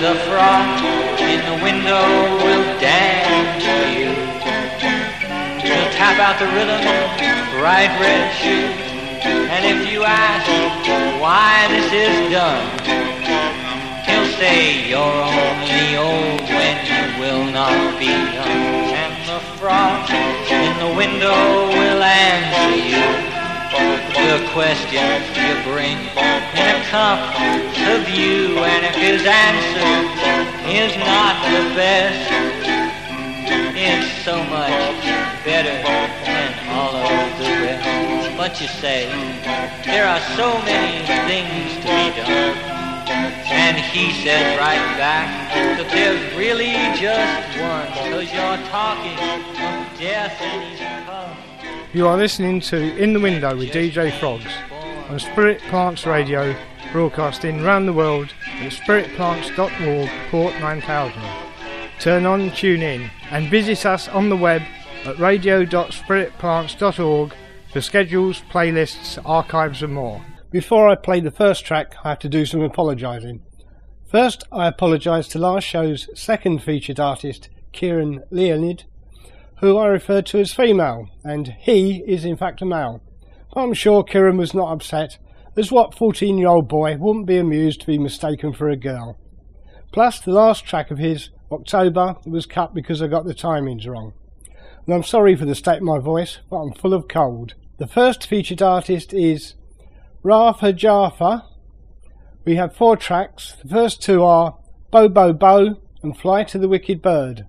the frog in the window will dance for you. He'll tap out the rhythm in bright red shoes. And if you ask why this is done, he'll say you're only old when you will not be young. And the frog in the window will answer you the questions you bring in a cup of you. And if his answer is not the best, it's so much better than all of the rest. But you say, there are so many things to be done. And he says right back that there's really just one, 'cause you're talking of death and he's come. You are listening to In the Window with DJ Frogs on Spirit Plants Radio, broadcasting round the world at spiritplants.org, port 9000. Turn on, tune in, and visit us on the web at radio.spiritplants.org for schedules, playlists, archives and more. Before I play the first track, I have to do some apologising. First, I apologise to last show's second featured artist, Kieran Leonid, who I referred to as female, and he is in fact a male. But I'm sure Kieran was not upset, as what 14-year-old boy wouldn't be amused to be mistaken for a girl. Plus, the last track of his, October, was cut because I got the timings wrong. And I'm sorry for the state of my voice, but I'm full of cold. The first featured artist is Rafa Jaffa. We have 4 tracks. The first 2 are Bo Bo Bo and Fly to the Wicked Bird.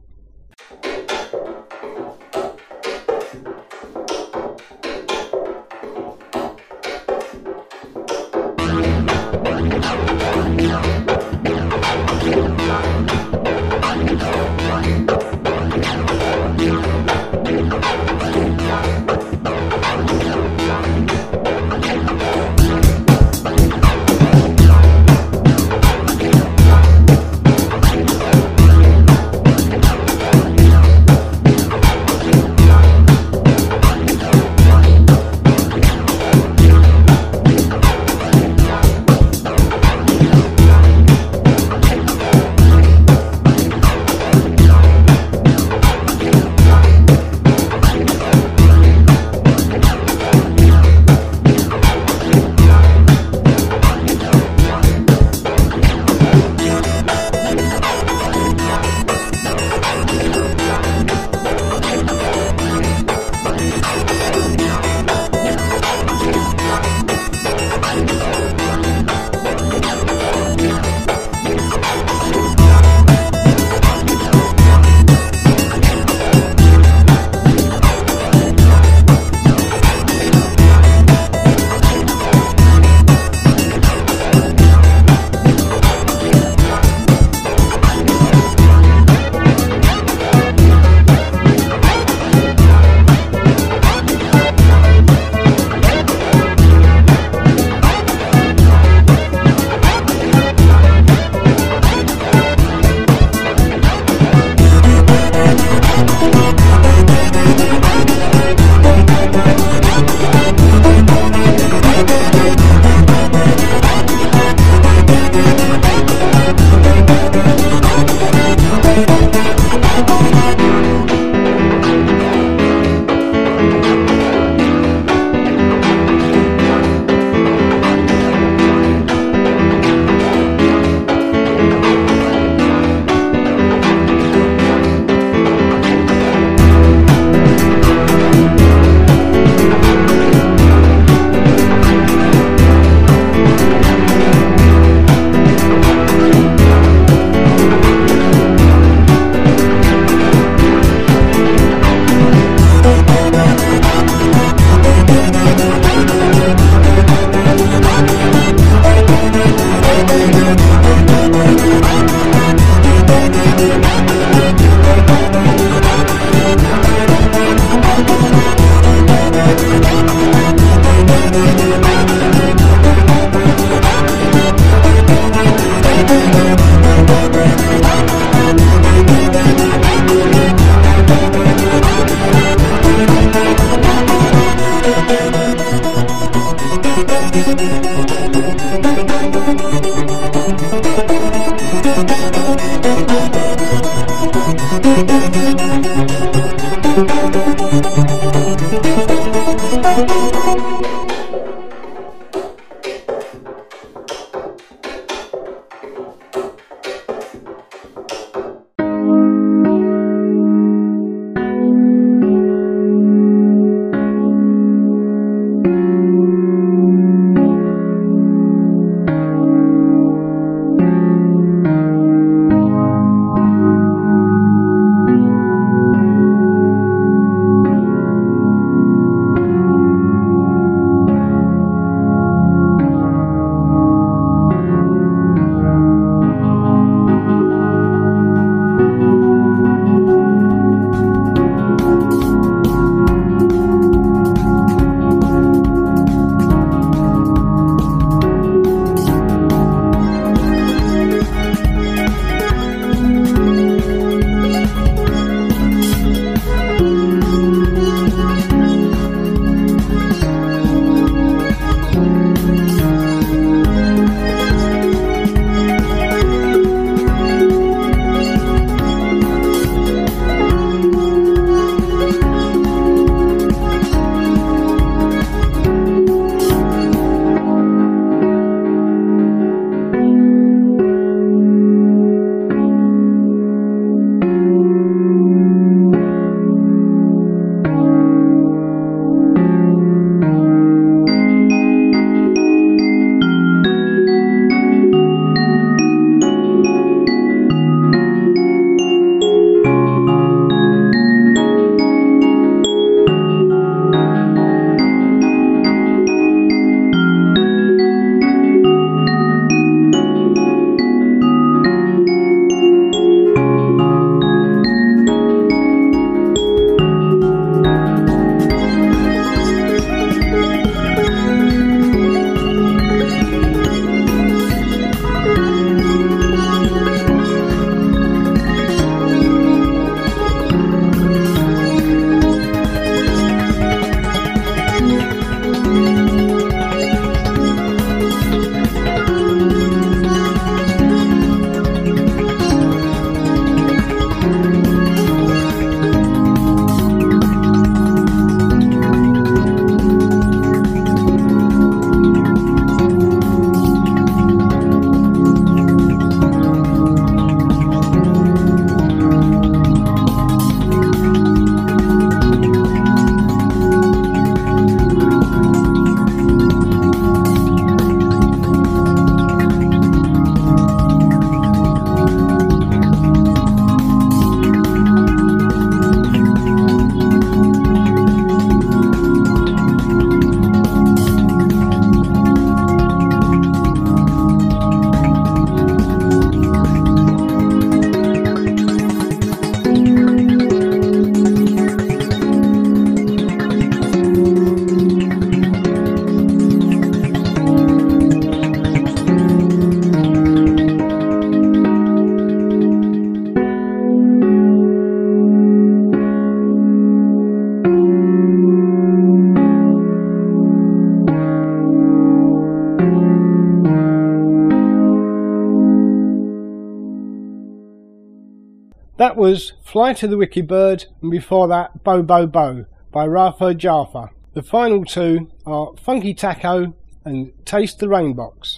That was Fly to the Wicked Bird, and before that Bo Bo Bo by Rafa Jaffa. The final two are Funky Taco and Taste the Rainbox.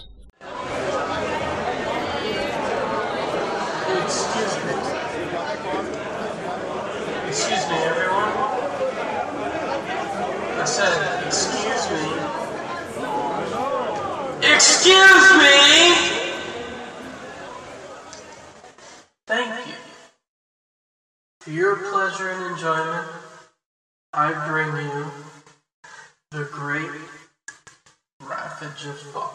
Excuse me, everyone. I said, excuse me. Excuse me! Thank you. For your pleasure and enjoyment, I bring you the great Rafa Jaffa.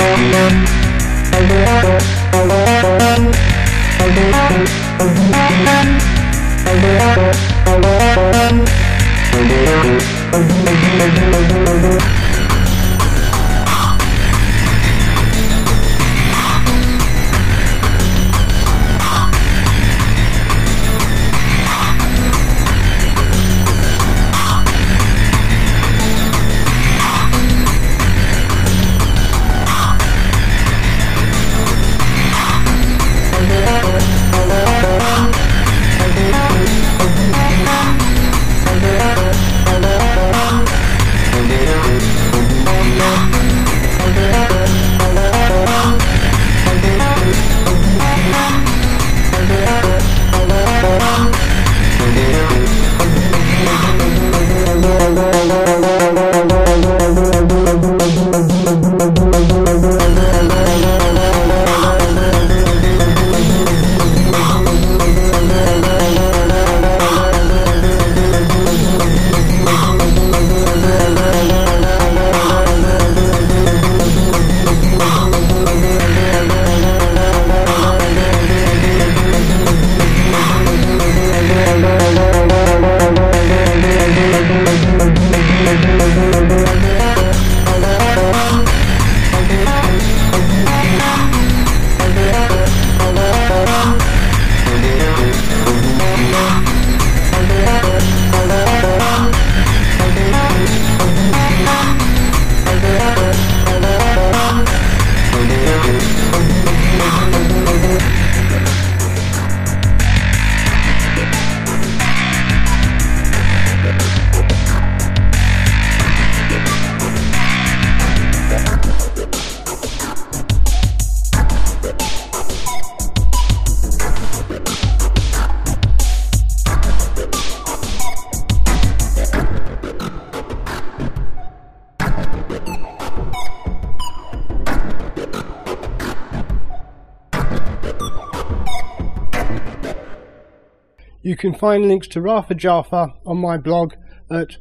You can find links to Rafa Jaffa on my blog at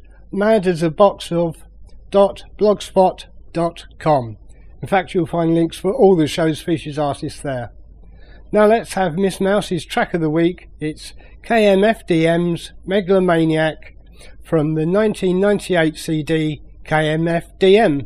madasaboxof.blogspot.com. In fact, you'll find links for all the show's featured artists there. Now let's have Miss Mouse's track of the week. It's KMFDM's Megalomaniac from the 1998 CD KMFDM.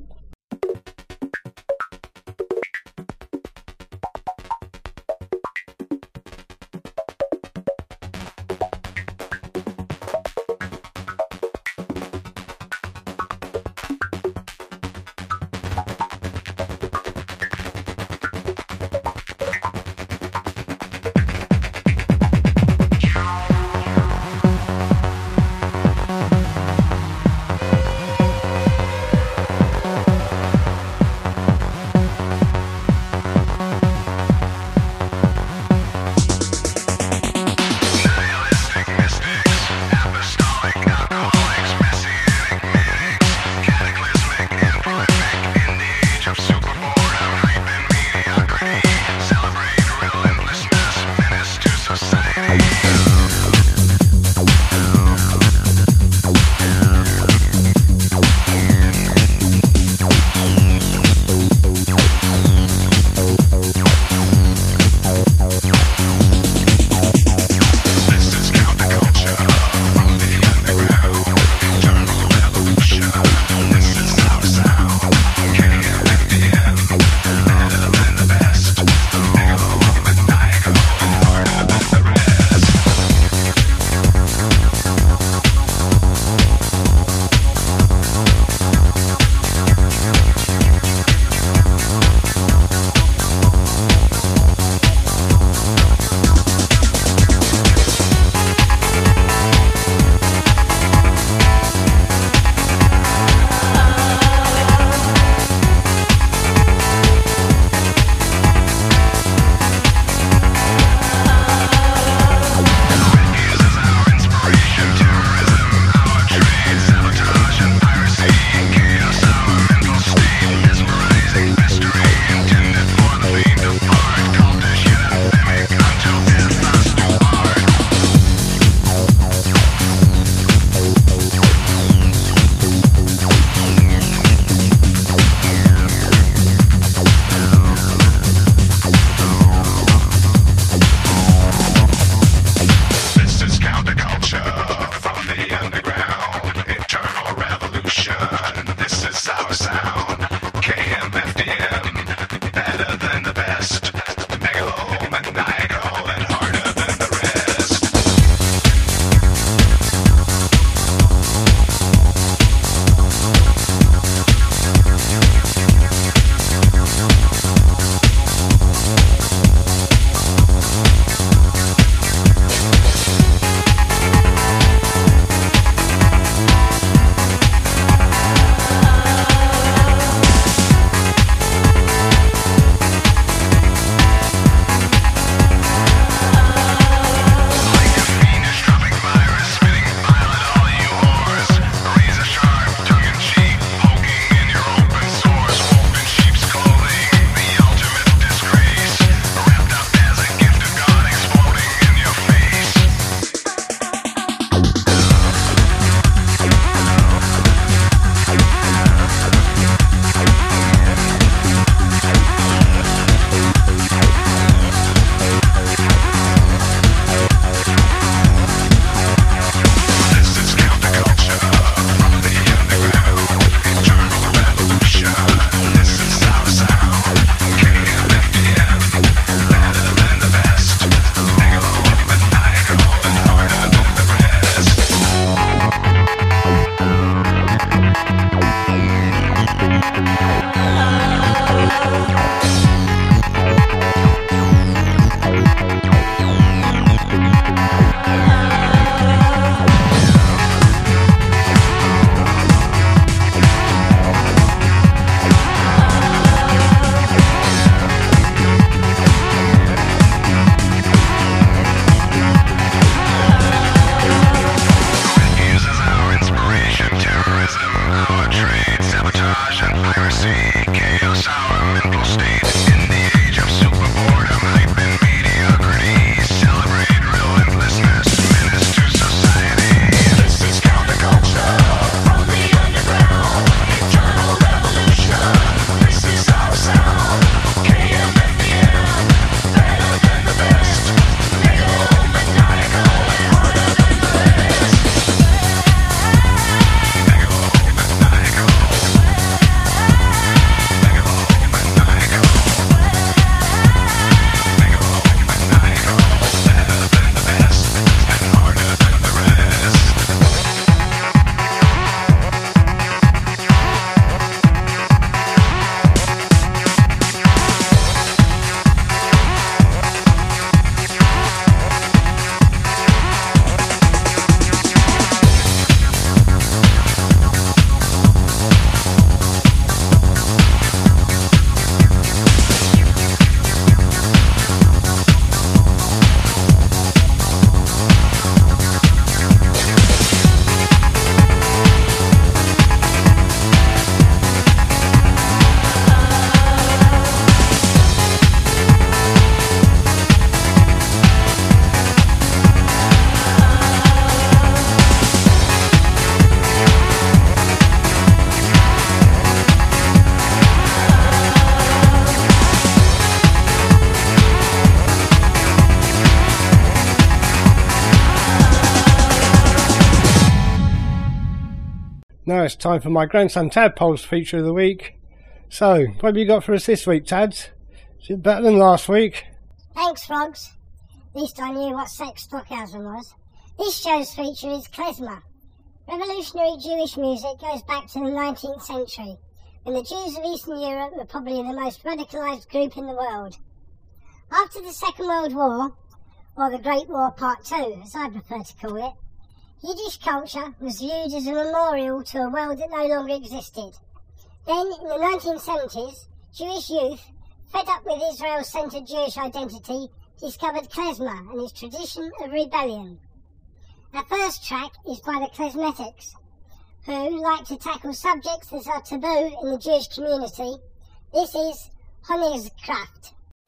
Now it's time for my grandson Tadpole's feature of the week. So, what have you got for us this week, Tads? Is it better than last week? Thanks, Frogs. At least I knew what sex Stockhausen was. This show's feature is klezmer. Revolutionary Jewish music goes back to the 19th century, when the Jews of Eastern Europe were probably the most radicalised group in the world. After the Second World War, or the Great War Part II, as I prefer to call it, Yiddish culture was viewed as a memorial to a world that no longer existed. Then, in the 1970s, Jewish youth, fed up with Israel-centred Jewish identity, discovered klezmer and its tradition of rebellion. Our first track is by the Klezmetics, who like to tackle subjects that are taboo in the Jewish community. This is Honigkraft.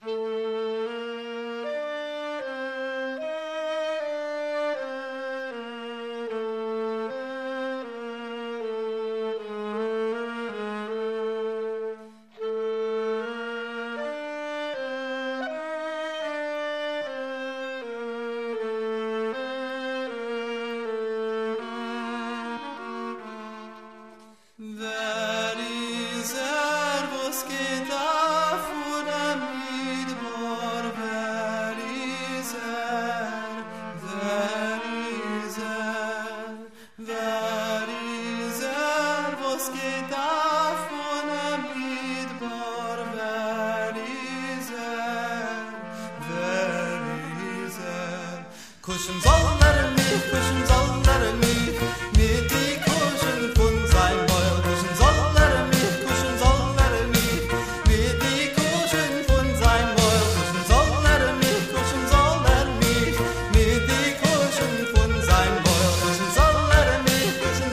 Kuschen sollere mich, mit die Kuschen von sein Beuel. Kuschen sollere mich, mit die Kuschen von sein Beuel. Kuschen sollere mich, mit die Kuschen von sein Beuel. Kuschen sollere mich,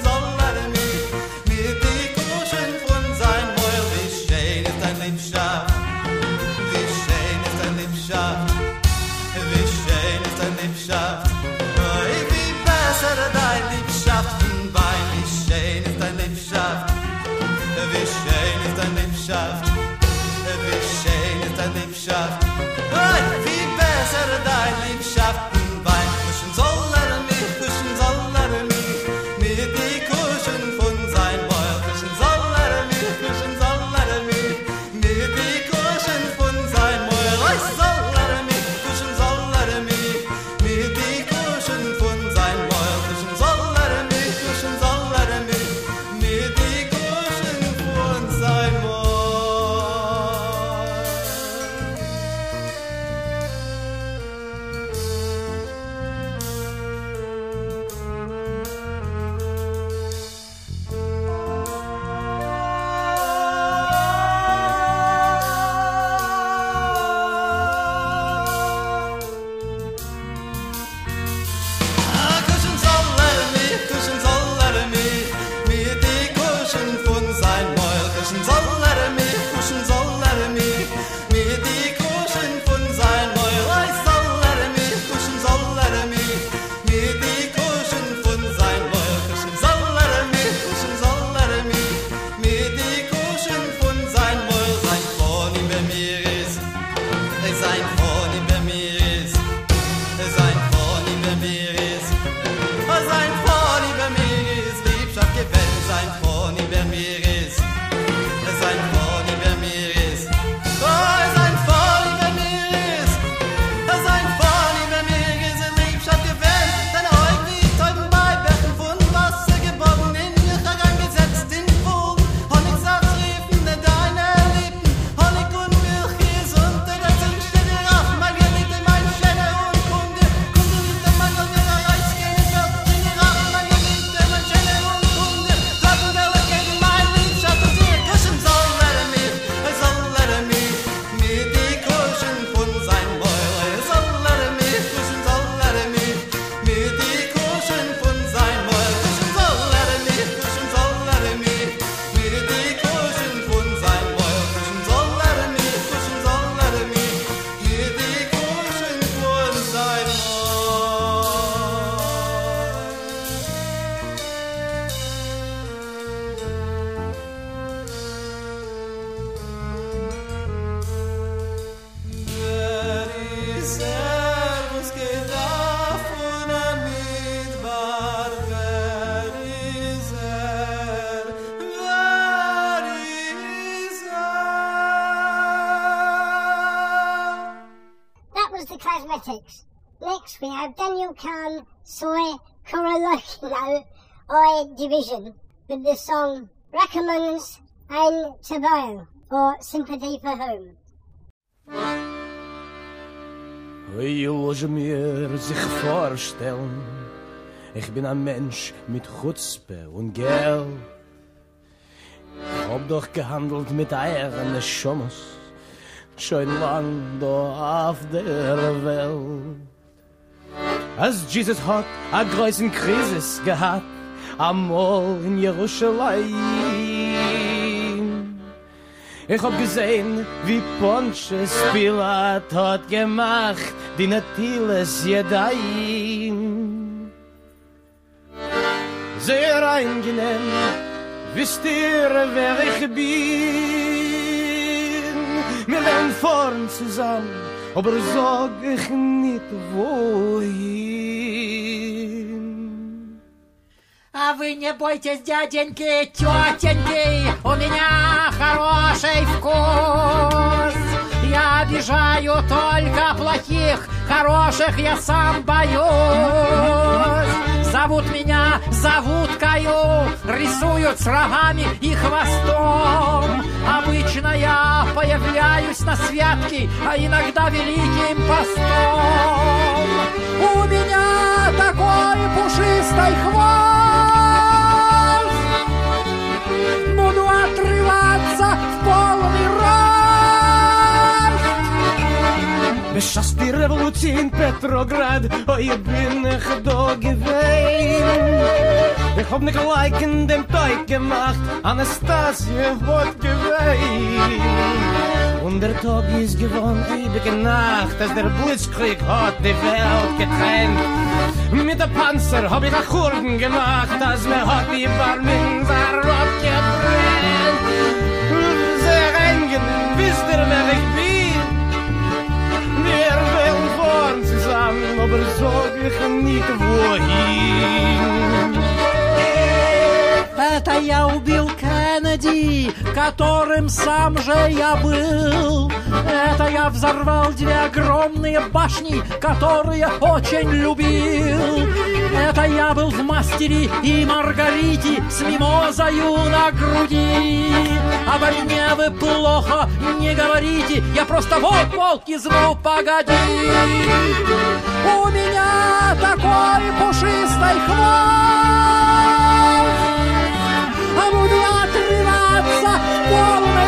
mit die Kuschen von sein Beuel. Wie schön ist dein Liebschaft, wie schön ist dein Liebschaft. Wie schön ist dein Liebschaft, oi, wie besser dein Liebschaftenbein. Wie schön ist dein Liebschaft, wie schön ist dein Liebschaft, wie schön ist dein Liebschaft, oi, wie besser dein Liebschaftenbein. Kuschen sollere mich, mit die Kuschen von sein Beuel. Kuschen sollere mich, mit die Kuschen von sein Beuel. Oi, sollere mich, kuschen sollere mich, mit die Kuschen von sein Beuel. Kuschen sollere mich, mit die Kuschen von sein Beuel. was the Cosmetics. Next we have Daniel Kahn, Soy, Korolokino, I Division, with the song Rackamons and Tobayo, or Sympathy for Whom. Oi, loge mir sich vorstellen, ich bin ein Mensch mit Chutzpe und Geld. Ich hab doch gehandelt mit Eiern des Schommes, schon lang da auf der Welt. Als Jesus hat a größen Krisis gehabt, amol in Jerusalem. Ich hab gesehen, wie Pontius Pilat hat gemacht, die Natiles Jedaim. Sehr angenehm, wisst ihr, wer ich bin? Wir werden vorn zusammen, aber sag ich nicht wohin. А вы не бойтесь, дяденьки, тетеньки, у меня хороший вкус. Я обижаю только плохих, хороших я сам боюсь. Зовут меня зовуткою, рисуют с рогами и хвостом. Обычно я появляюсь на святке, а иногда великим постом. У меня такой пушистый хвост, буду отрываться в полный рост. Beschaßt die Revolution in Petrograd, oh, ich bin ich da gewesen. Ich hab nicht gleich in dem Teig gemacht, Anastasie hat gewesen. Und der Tag ist gewohnt, ewige Nacht, als der Blitzkrieg hat die Welt getrennt. Mit der Panzer hab ich Achurden gemacht, als mir hat die Barminser abgebrennt. Sehr angenehm, wisst ihr, wer ich bin? Wir werden vorn zusammen, aber sag ich nicht wohin. Это я убил Кеннеди, которым сам же я был. Это я взорвал 2 огромные башни, которые очень любил. Это я был в «Мастере и Маргарите» с мимозою на груди. Обо мне вы плохо не говорите, я просто волк из «Ну, погоди». У меня такой пушистый хвост, а буду отрываться в полный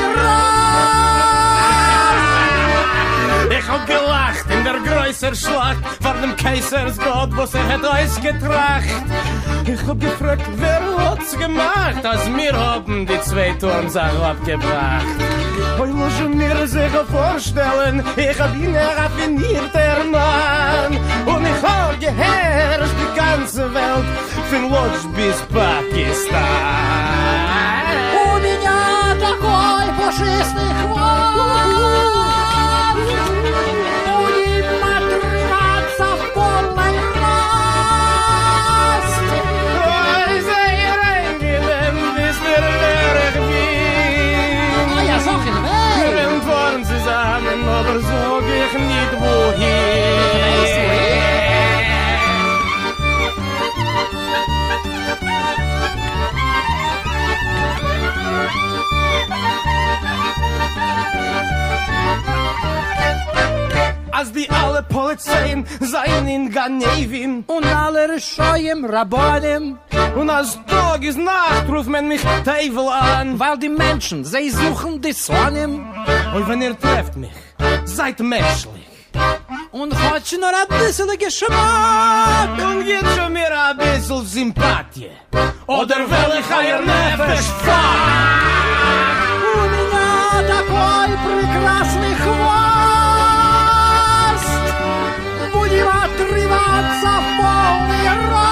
рост. Ich hab gelacht in der größer Schlacht vor dem Kaisersgott, was hat ausgetracht. Ich hab gefragt, wer hat's gemacht, als wir haben die 2 Turmsachen abgebracht. Oi, lass mir sich vorstellen, ich hab ihn raffinierter Mann. Und ich hab geherrscht die ganze Welt, von Lodz bis Pakistan. У меня такой пушистый хвост, будем отрываться в полный рост. Ой, sehr angenehm, wisst ihr, wer ich bin? А я сок in Wir werden vorn zusammen, aber sag ich nicht wohin. Als die alle Polizeien seien in Ganevin und alle Rishoyim Rabbonim. Und als Tag ist Nacht ruft man mich Teufel an, weil die Menschen, sie suchen die Sonim. Und wenn ihr trefft mich, seid menschlich. Und hat schon nur ein bisschen Geschmack. Und geht schon mir ein bisschen Sympathie. Oder will ich euer Nefesh fuck? У меня такой прекрасный хвост, будем отрываться в полный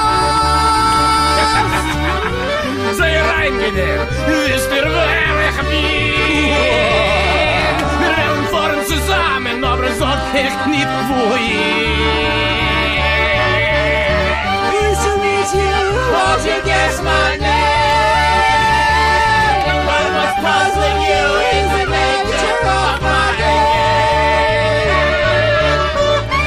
рост. Sehr angenehm, wisst ihr, wer ich bin? Wir werden vorn zusammen, aber sag ich nicht wohin. Nice to meet you, Hope you guess my name. But what's puzzling you is the nature of my game.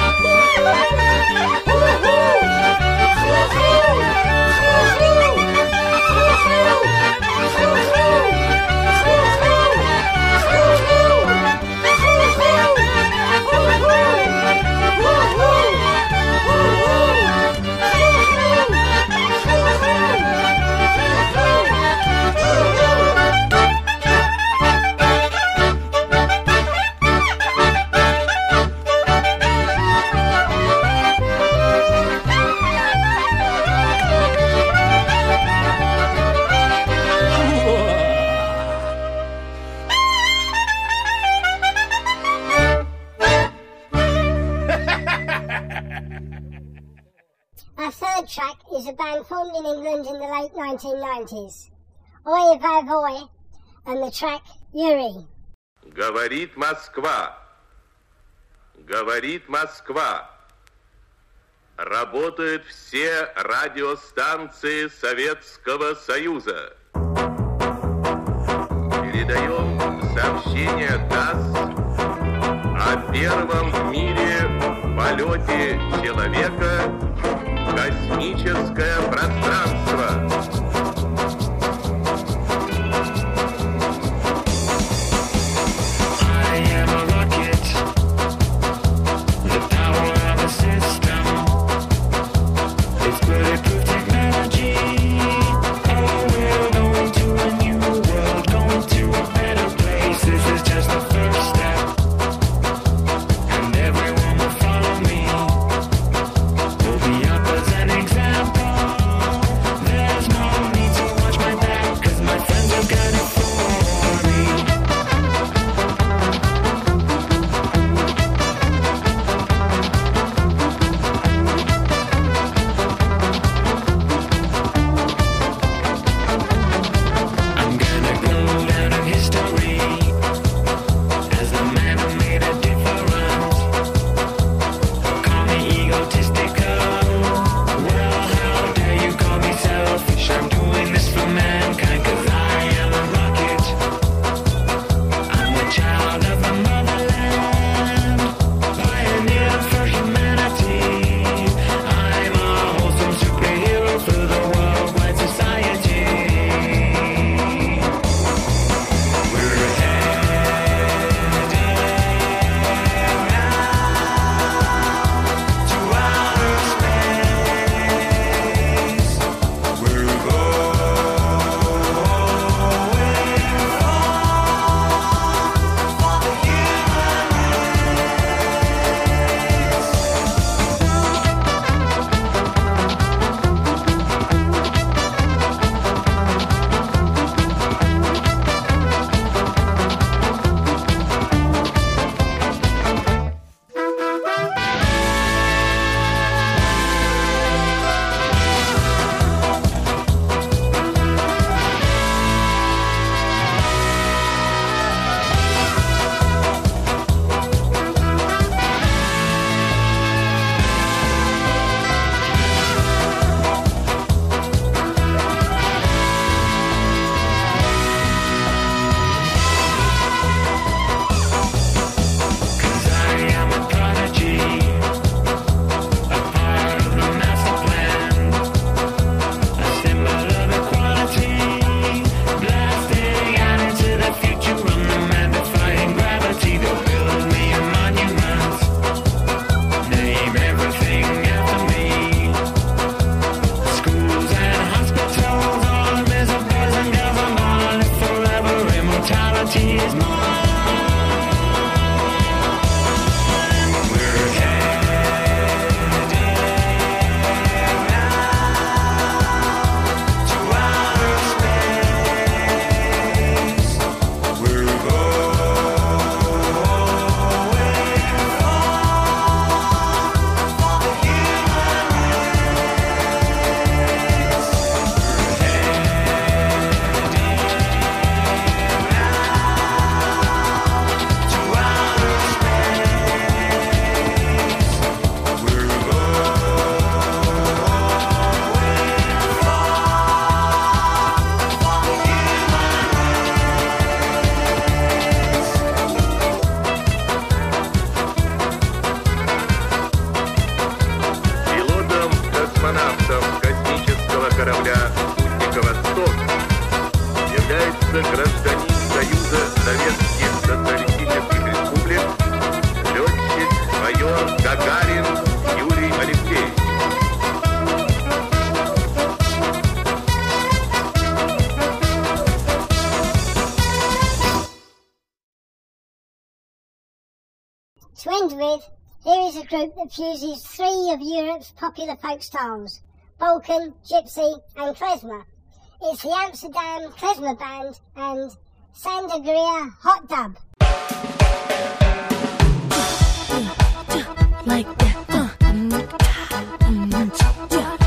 My third track is a band formed in England in the late 1990s. Oi Vavoy and the track Yuri. Говорит Москва. Говорит Москва. Работают все радиостанции Советского Союза. Передаем сообщение ТАСС о первом в мире полете человека в космическое пространство. Гражданин Союза Советских Социалистических Республик, летчик майор Гагарин Юрий Алексеевич. To end with, here is a group that fuses three of Europe's popular folk styles, Balkan, Gypsy and Klezmer. It's the Amsterdam Klezmer Band and Sandagria Hot Dub. Like that,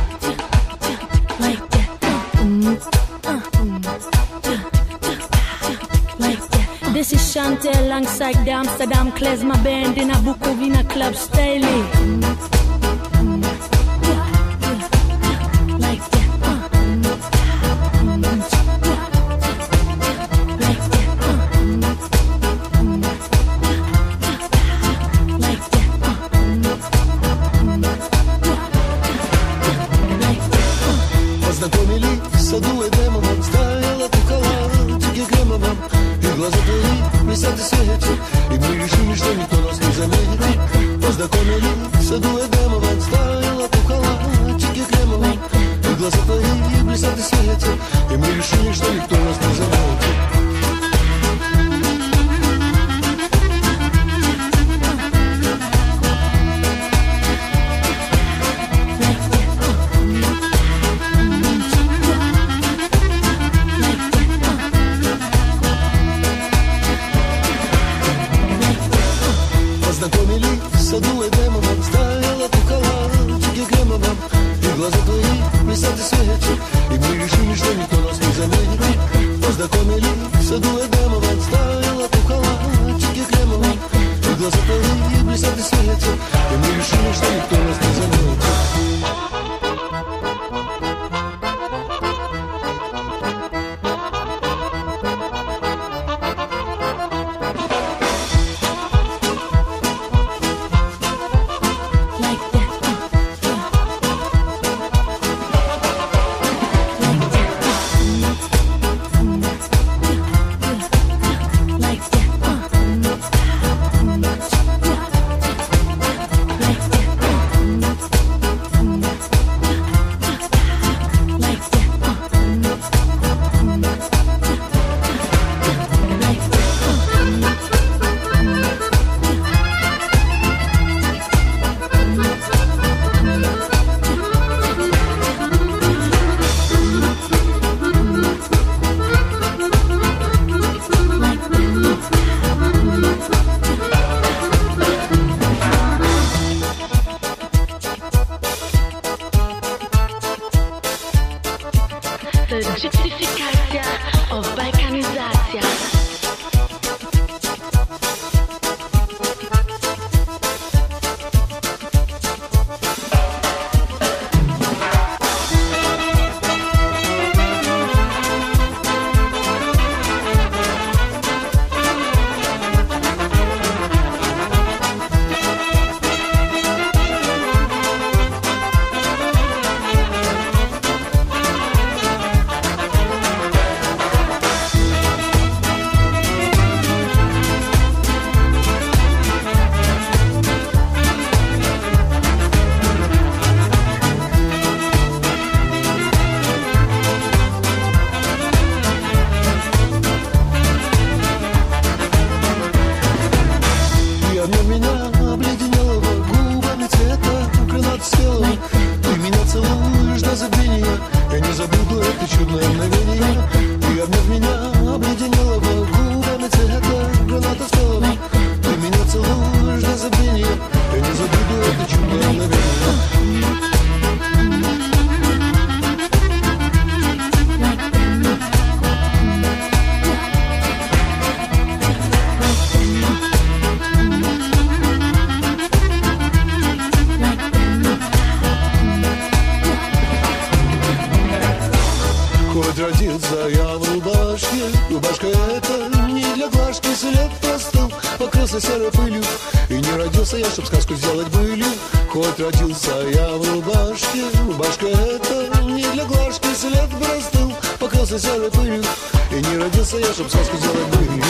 alongside the Amsterdam Klezmer Band in a Bukovina Club style. Познакомились в саду Эдемовом, стояла кукола, тики кремовом, и глаза твои блестят и светят, и мы решили, что никто нас не заметит. Познакомились в саду Эдемовом, стояла кукола, тики кремовом, и глаза твои блестят и светят, и мы решили, что никто нас не заметит. Познакомились в саду Эдемовом, стояла кукола, тики кремовом, и глаза твои блестят и светят, и мы решили, что никто нас не заметит. Познакомились в саду Эдемовом, стояла кукола, тики кремовом, и глаза твои блестят и светят, и мы решили, что никто нас не заметит. Gentrificacja, balkanizacja. Родился я в рубашке, рубашка эта не для глажки, след простыл, покрылся серой пылью, и не родился я, чтоб сказку сделать былью. Хоть родился я в рубашке, рубашка эта не для глажки, след простыл, покрылся серой пылью, и не родился я, чтоб сказку сделать былью.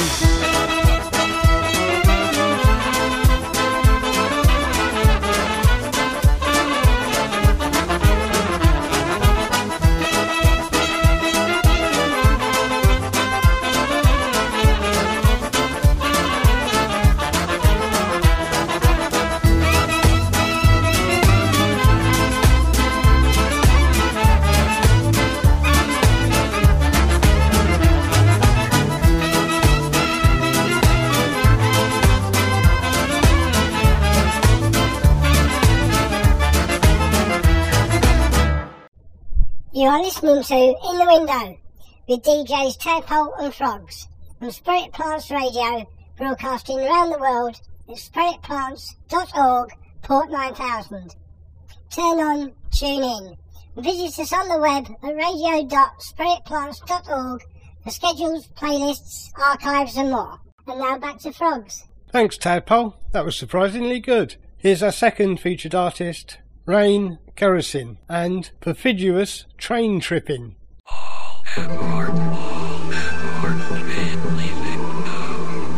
You are listening to In the Window with DJs Tadpole and Frogs on Spirit Plants Radio broadcasting around the world at spiritplants.org, port 9000. Turn on, tune in. Visit us on the web at radio.spiritplants.org for schedules, playlists, archives and more. And now back to Frogs. Thanks, Tadpole. That was surprisingly good. Here's our second featured artist, Rain Kerosene, and Perfidious Train Tripping. All aboard, train leaving now.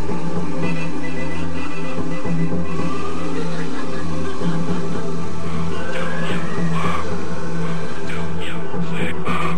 Don't you say Bob.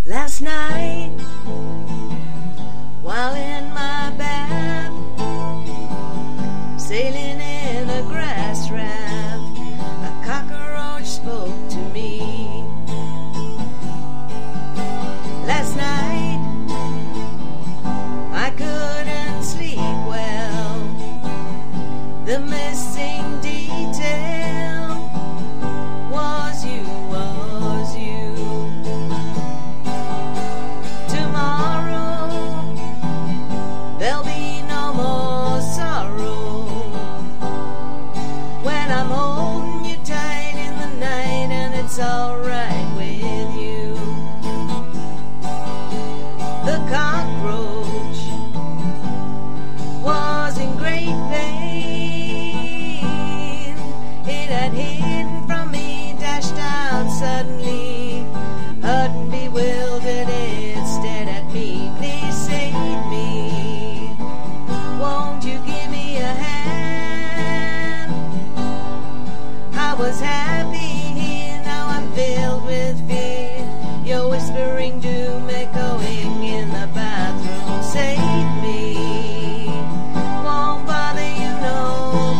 Last night, while in my bath, sailing in a grass raft, a cockroach spoke to me. Last night, I couldn't sleep well. The missing detail was you, was you. Tomorrow, there'll be no more sorrow when I'm holding you tight in the night and it's alright with you. The cockroach was in great pain. It had hidden from me, dashed out suddenly, hurt and bewildered, it stared at me. Please save me, won't you give me a hand? I was happy, now I'm filled with fear. You're whispering doom, echoing in the bathroom. Save me, won't bother you no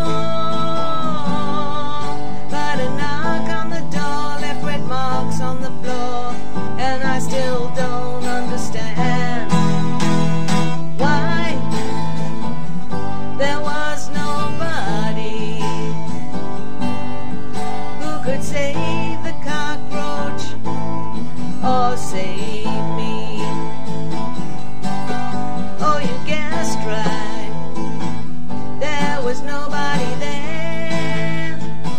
more. But a knock on the door left red marks on the floor, and I still don't understand why there was nobody who could save the cockroach or save me. Oh, you guessed right, there was nobody there.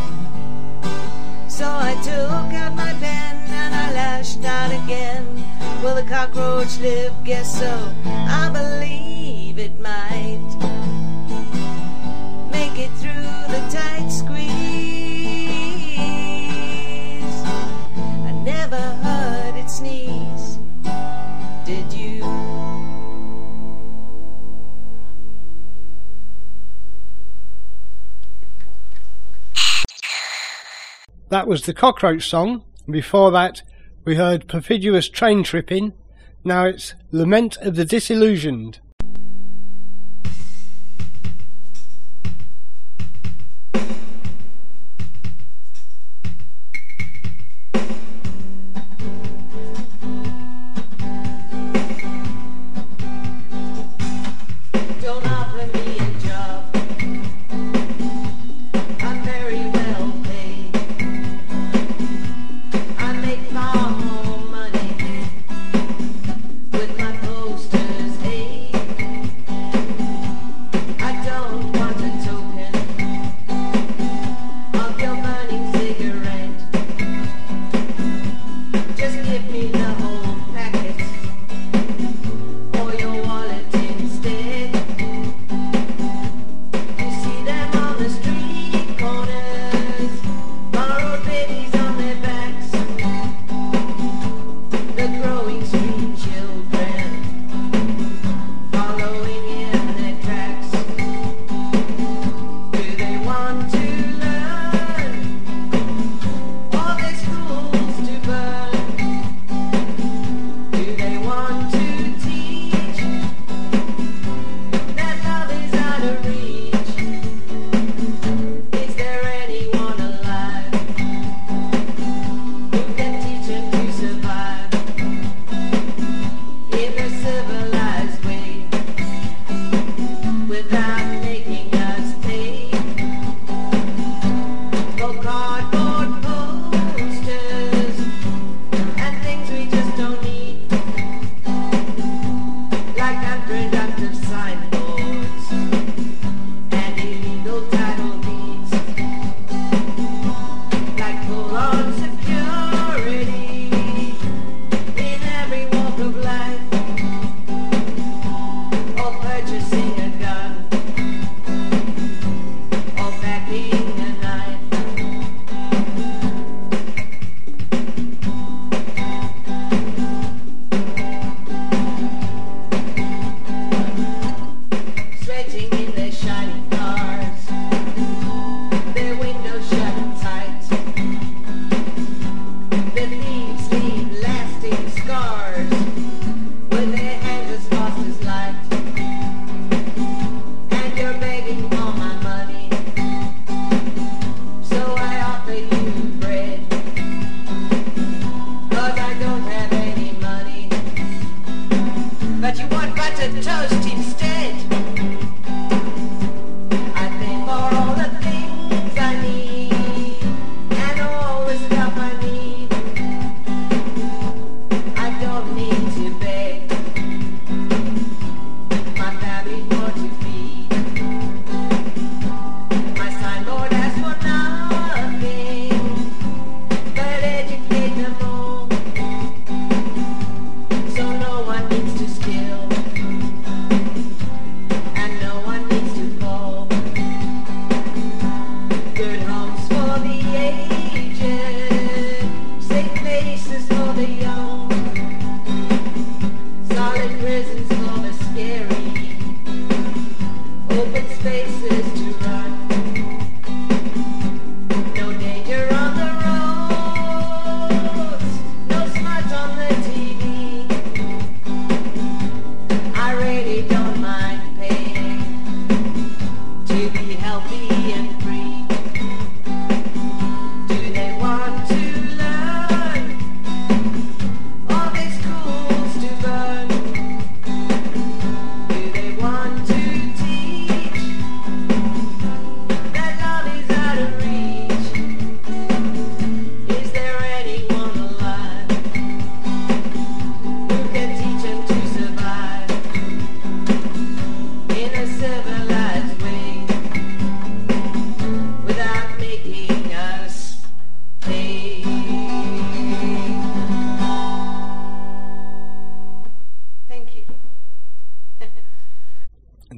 So I took out my pen and I lashed out again. Will the cockroach live? Guess so. I believe it might make it through the tight squeeze. I never heard it sneeze, did you? That was the Cockroach song. Before that, we heard Perfidious Train Tripping. Now it's Lament of the Disillusioned. Don't offer me a job, I'm very well paid. I make far more money with my posters, hey.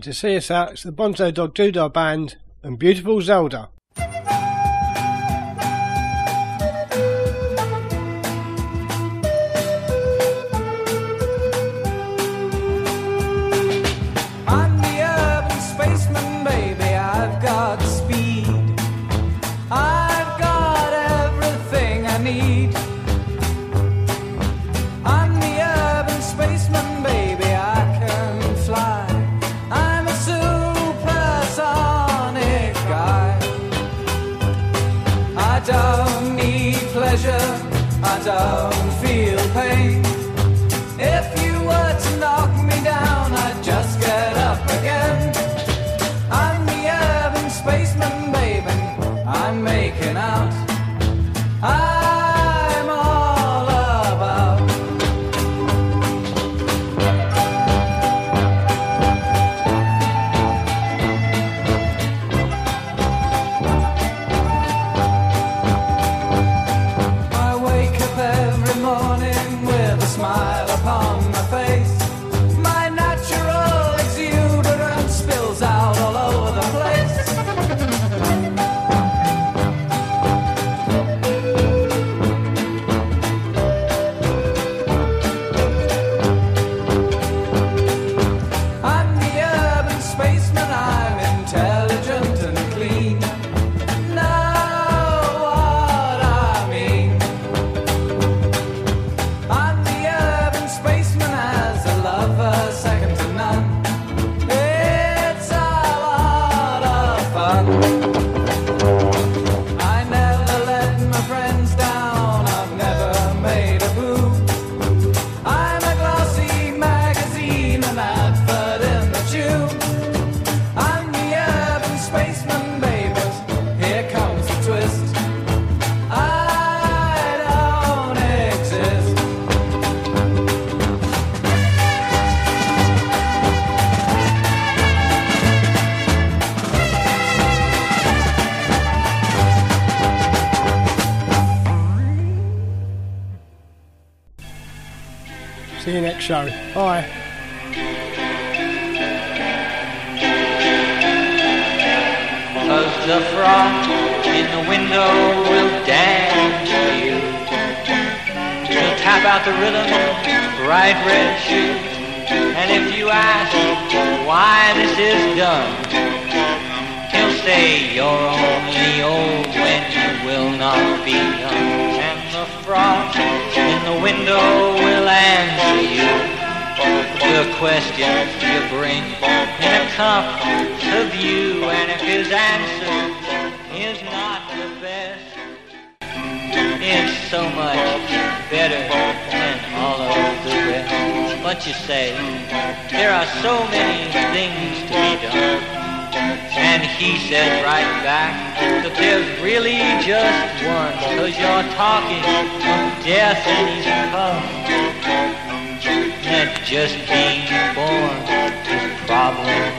And to see us out, it's the Bonzo Dog Doodah Band and Beautiful Zelda. I'm the urban spaceman, baby, I've got speed. I've got everything I need. I'm the urban spaceman, baby, I can fly. I'm a supersonic guy. I don't need pleasure, I don't feel pain. If you were to knock me down, I'd just get up again. I'm the urban spaceman, baby, I'm making out. I'm all about. I wake up every morning with a smile upon my face. My natural exuberance spills out all over the place. I'm the urban spaceman, I'm intelligent and clean. Know what I mean? I'm the urban spaceman, as a lover second to none. It's a lot of fun. I never let my friends down, I've never made a boo. I'm a glossy magazine, an advert in the tube. I'm the urban spaceman, baby, here comes the twist. I don't exist. See you next show. Bye. Cause the frost in the window will dance for you. She'll tap out the rhythm in bright red shoes. And if you ask why this is done, he'll say you're only old when you will not be young. And the frost in the window will answer you the questions you bring in a cup of you. And if his answer is not the best, it's so much better than all of the rest. But you say, there are so many things to be done. And he says right back that there's really just one. Cause you're talking of death and his cup. That just being born is a problem